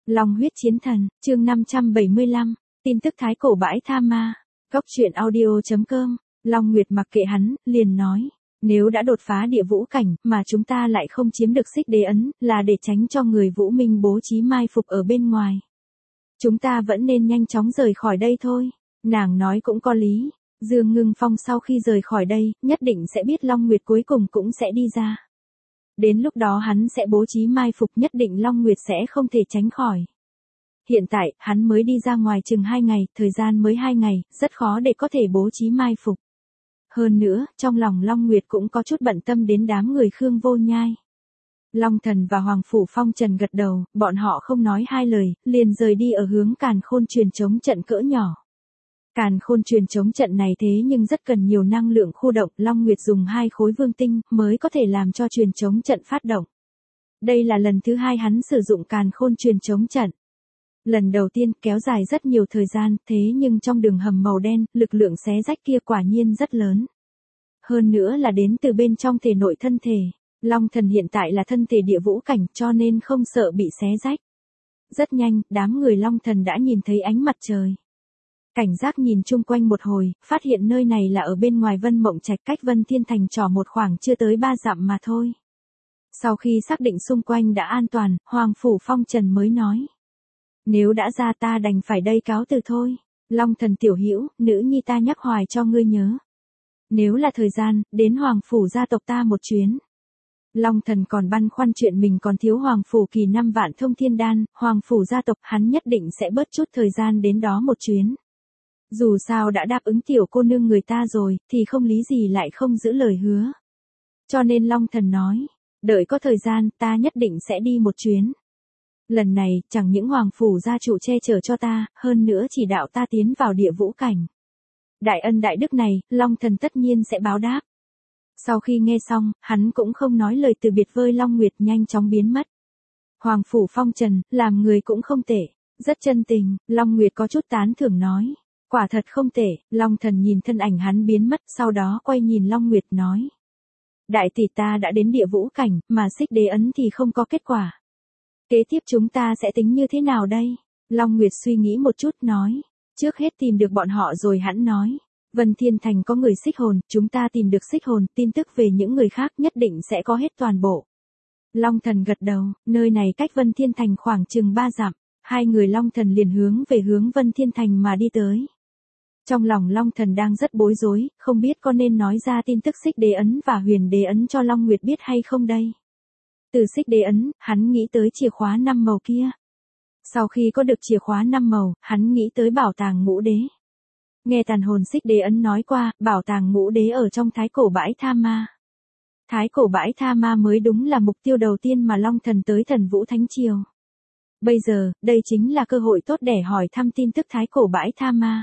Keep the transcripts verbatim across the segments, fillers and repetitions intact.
Long huyết chiến thần, chương năm trăm bảy mươi lăm, tin tức thái cổ bãi tha ma. Góc truyện audio chấm com, Long Nguyệt mặc kệ hắn, liền nói, nếu đã đột phá địa vũ cảnh, mà chúng ta lại không chiếm được xích đế ấn, là để tránh cho người Vũ Minh bố trí mai phục ở bên ngoài. Chúng ta vẫn nên nhanh chóng rời khỏi đây thôi. Nàng nói cũng có lý, Dương Ngưng Phong sau khi rời khỏi đây, nhất định sẽ biết Long Nguyệt cuối cùng cũng sẽ đi ra. Đến lúc đó hắn sẽ bố trí mai phục, nhất định Long Nguyệt sẽ không thể tránh khỏi. Hiện tại, hắn mới đi ra ngoài chừng hai ngày, thời gian mới hai ngày, rất khó để có thể bố trí mai phục. Hơn nữa, trong lòng Long Nguyệt cũng có chút bận tâm đến đám người Khương Vô Nhai. Long Thần và Hoàng Phủ Phong Trần gật đầu, bọn họ không nói hai lời, liền rời đi ở hướng Càn Khôn truyền chống trận cỡ nhỏ. Càn Khôn truyền chống trận này thế nhưng rất cần nhiều năng lượng khu động, Long Nguyệt dùng hai khối vương tinh mới có thể làm cho truyền chống trận phát động. Đây là lần thứ hai hắn sử dụng Càn Khôn truyền chống trận. Lần đầu tiên kéo dài rất nhiều thời gian, thế nhưng trong đường hầm màu đen, lực lượng xé rách kia quả nhiên rất lớn. Hơn nữa là đến từ bên trong thể nội thân thể. Long Thần hiện tại là thân thể địa vũ cảnh cho nên không sợ bị xé rách. Rất nhanh, đám người Long Thần đã nhìn thấy ánh mặt trời. Cảnh giác nhìn chung quanh một hồi, phát hiện nơi này là ở bên ngoài Vân Mộng Trạch, cách Vân Thiên Thành trò một khoảng chưa tới ba dặm mà thôi. Sau khi xác định xung quanh đã an toàn, Hoàng Phủ Phong Trần mới nói. Nếu đã ra ta đành phải đây cáo từ thôi. Long Thần tiểu hữu, nữ nhi ta nhắc hoài cho ngươi nhớ. Nếu là thời gian, đến Hoàng Phủ gia tộc ta một chuyến. Long Thần còn băn khoăn chuyện mình còn thiếu Hoàng Phủ kỳ năm vạn thông thiên đan, Hoàng Phủ gia tộc hắn nhất định sẽ bớt chút thời gian đến đó một chuyến. Dù sao đã đáp ứng tiểu cô nương người ta rồi, thì không lý gì lại không giữ lời hứa. Cho nên Long Thần nói, đợi có thời gian, ta nhất định sẽ đi một chuyến. Lần này, chẳng những Hoàng Phủ gia chủ che chở cho ta, hơn nữa chỉ đạo ta tiến vào địa vũ cảnh. Đại ân đại đức này, Long Thần tất nhiên sẽ báo đáp. Sau khi nghe xong, hắn cũng không nói lời từ biệt với Long Nguyệt, nhanh chóng biến mất. Hoàng Phủ Phong Trần, làm người cũng không tệ, rất chân tình, Long Nguyệt có chút tán thưởng nói. Quả thật không tệ, Long Thần nhìn thân ảnh hắn biến mất, sau đó quay nhìn Long Nguyệt nói. Đại tỷ ta đã đến địa vũ cảnh, mà xích đế ấn thì không có kết quả. Kế tiếp chúng ta sẽ tính như thế nào đây? Long Nguyệt suy nghĩ một chút nói. Trước hết tìm được bọn họ rồi hắn nói. Vân Thiên Thành có người xích hồn, chúng ta tìm được xích hồn, tin tức về những người khác nhất định sẽ có hết toàn bộ. Long Thần gật đầu, nơi này cách Vân Thiên Thành khoảng chừng ba dặm, hai người Long Thần liền hướng về hướng Vân Thiên Thành mà đi tới. Trong lòng Long Thần đang rất bối rối, không biết có nên nói ra tin tức xích đế ấn và huyền đế ấn cho Long Nguyệt biết hay không đây. Từ xích đế ấn, hắn nghĩ tới chìa khóa năm màu kia. Sau khi có được chìa khóa năm màu, hắn nghĩ tới bảo tàng ngũ đế. Nghe tàn hồn xích đế ấn nói qua, bảo tàng ngũ đế ở trong thái cổ bãi tha ma. Thái cổ bãi tha ma mới đúng là mục tiêu đầu tiên mà Long Thần tới Thần Vũ Thánh Triều. Bây giờ, đây chính là cơ hội tốt để hỏi thăm tin tức thái cổ bãi tha ma.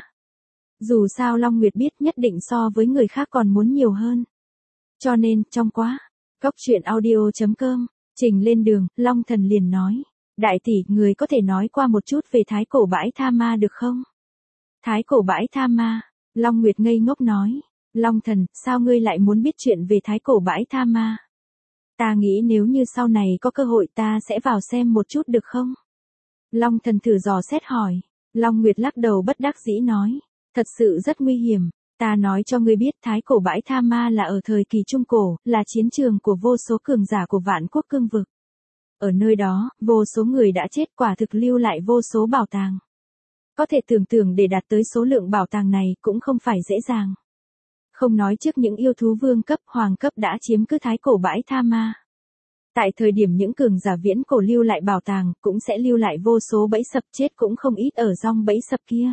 Dù sao Long Nguyệt biết nhất định so với người khác còn muốn nhiều hơn. Cho nên, trong quá, góc truyện audio chấm com, trình lên đường, Long Thần liền nói. Đại tỷ, người có thể nói qua một chút về thái cổ bãi tha ma được không? Thái cổ bãi tha ma, Long Nguyệt ngây ngốc nói. Long Thần, sao ngươi lại muốn biết chuyện về thái cổ bãi tha ma? Ta nghĩ nếu như sau này có cơ hội ta sẽ vào xem một chút được không? Long Thần thử dò xét hỏi. Long Nguyệt lắc đầu bất đắc dĩ nói. Thật sự rất nguy hiểm. Ta nói cho ngươi biết thái cổ bãi tha ma là ở thời kỳ trung cổ, là chiến trường của vô số cường giả của vạn quốc cương vực. Ở nơi đó, vô số người đã chết, quả thực lưu lại vô số bảo tàng. Có thể tưởng tượng để đạt tới số lượng bảo tàng này cũng không phải dễ dàng. Không nói trước những yêu thú vương cấp, hoàng cấp đã chiếm cứ thái cổ bãi tha ma. Tại thời điểm những cường giả viễn cổ lưu lại bảo tàng, cũng sẽ lưu lại vô số bẫy sập, chết cũng không ít ở dòng bẫy sập kia.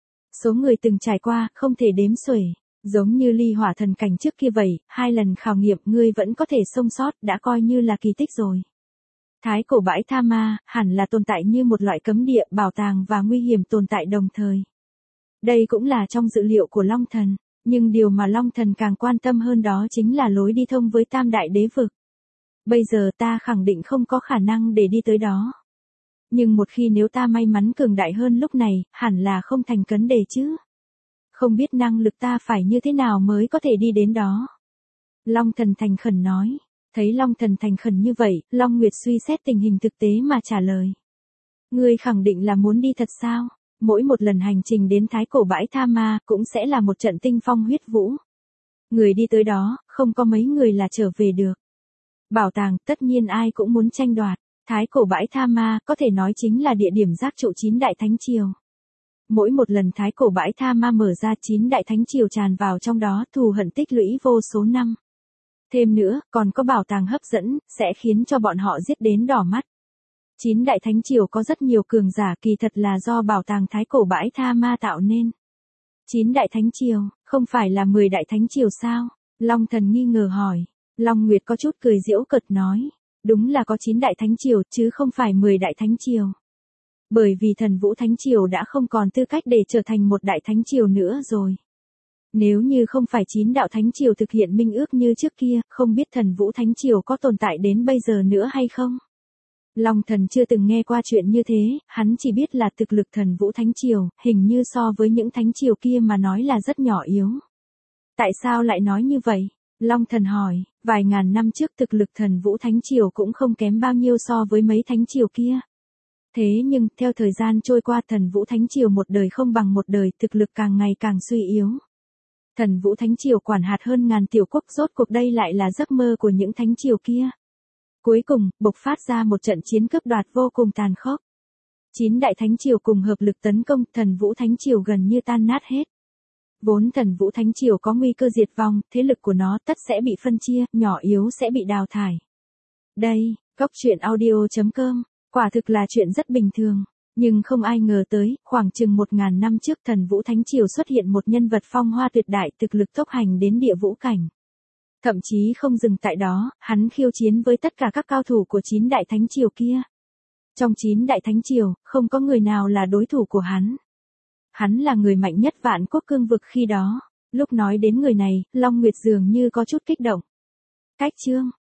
Số người từng trải qua, không thể đếm xuể. Giống như ly hỏa thần cảnh trước kia vậy, hai lần khảo nghiệm ngươi vẫn có thể sống sót, đã coi như là kỳ tích rồi. Thái cổ bãi tha ma, hẳn là tồn tại như một loại cấm địa, bảo tàng và nguy hiểm tồn tại đồng thời. Đây cũng là trong dự liệu của Long Thần, nhưng điều mà Long Thần càng quan tâm hơn đó chính là lối đi thông với tam đại đế vực. Bây giờ ta khẳng định không có khả năng để đi tới đó. Nhưng một khi nếu ta may mắn cường đại hơn lúc này, hẳn là không thành vấn đề chứ. Không biết năng lực ta phải như thế nào mới có thể đi đến đó. Long Thần thành khẩn nói. Thấy Long Thần thành khẩn như vậy, Long Nguyệt suy xét tình hình thực tế mà trả lời. Ngươi khẳng định là muốn đi thật sao? Mỗi một lần hành trình đến thái cổ bãi tha ma cũng sẽ là một trận tinh phong huyết vũ. Người đi tới đó, không có mấy người là trở về được. Bảo tàng, tất nhiên ai cũng muốn tranh đoạt. Thái cổ bãi tha ma có thể nói chính là địa điểm giác trụ chín đại thánh triều. Mỗi một lần thái cổ bãi tha ma mở ra, chín đại thánh triều tràn vào trong đó, thù hận tích lũy vô số năm. Thêm nữa, còn có bảo tàng hấp dẫn, sẽ khiến cho bọn họ giết đến đỏ mắt. Chín đại thánh triều có rất nhiều cường giả, kỳ thật là do bảo tàng thái cổ bãi tha ma tạo nên. Chín đại thánh triều, không phải là mười đại thánh triều sao? Long Thần nghi ngờ hỏi. Long Nguyệt có chút cười giễu cợt nói. Đúng là có chín đại thánh triều, chứ không phải mười đại thánh triều. Bởi vì Thần Vũ Thánh Triều đã không còn tư cách để trở thành một đại thánh triều nữa rồi. Nếu như không phải chín đạo thánh triều thực hiện minh ước như trước kia, không biết Thần Vũ Thánh Triều có tồn tại đến bây giờ nữa hay không? Long Thần chưa từng nghe qua chuyện như thế, hắn chỉ biết là thực lực Thần Vũ Thánh Triều, hình như so với những thánh triều kia mà nói là rất nhỏ yếu. Tại sao lại nói như vậy? Long Thần hỏi, vài ngàn năm trước thực lực Thần Vũ Thánh Triều cũng không kém bao nhiêu so với mấy thánh triều kia. Thế nhưng, theo thời gian trôi qua, Thần Vũ Thánh Triều một đời không bằng một đời, thực lực càng ngày càng suy yếu. Thần Vũ Thánh Triều quản hạt hơn ngàn tiểu quốc, rốt cuộc đây lại là giấc mơ của những thánh triều kia. Cuối cùng, bộc phát ra một trận chiến cướp đoạt vô cùng tàn khốc. Chín đại thánh triều cùng hợp lực tấn công, Thần Vũ Thánh Triều gần như tan nát hết. Vốn Thần Vũ Thánh Triều có nguy cơ diệt vong, thế lực của nó tất sẽ bị phân chia, nhỏ yếu sẽ bị đào thải. Đây, Cốc Truyện Audio chấm com, quả thực là chuyện rất bình thường. Nhưng không ai ngờ tới, khoảng chừng một ngàn năm trước Thần Vũ Thánh Triều xuất hiện một nhân vật phong hoa tuyệt đại, thực lực tốc hành đến địa vũ cảnh. Thậm chí không dừng tại đó, hắn khiêu chiến với tất cả các cao thủ của chín đại thánh triều kia. Trong chín đại thánh triều, không có người nào là đối thủ của hắn. Hắn là người mạnh nhất vạn quốc cương vực khi đó. Lúc nói đến người này, Long Nguyệt dường như có chút kích động. Cách chương,